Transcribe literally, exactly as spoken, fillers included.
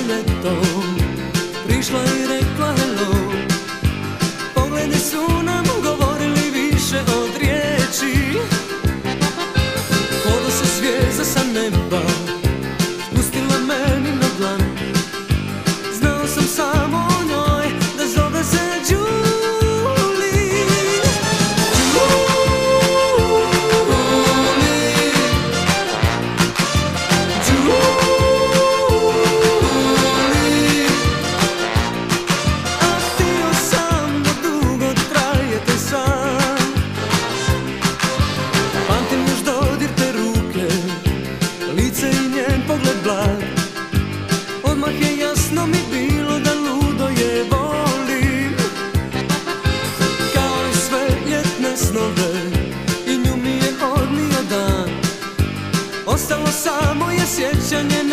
ljetom prišla i rekla hello. Pogledi su nam govorili više od riječi. Kodo se zvijezda sa neba spustila meni na dlan. Znao sam samo o njoj da zove se Julie. Odmah je jasno mi bilo da ludo je volim. Kao i sve ljetne snove i nju mi je odnio dan. Ostalo samo je sjećanje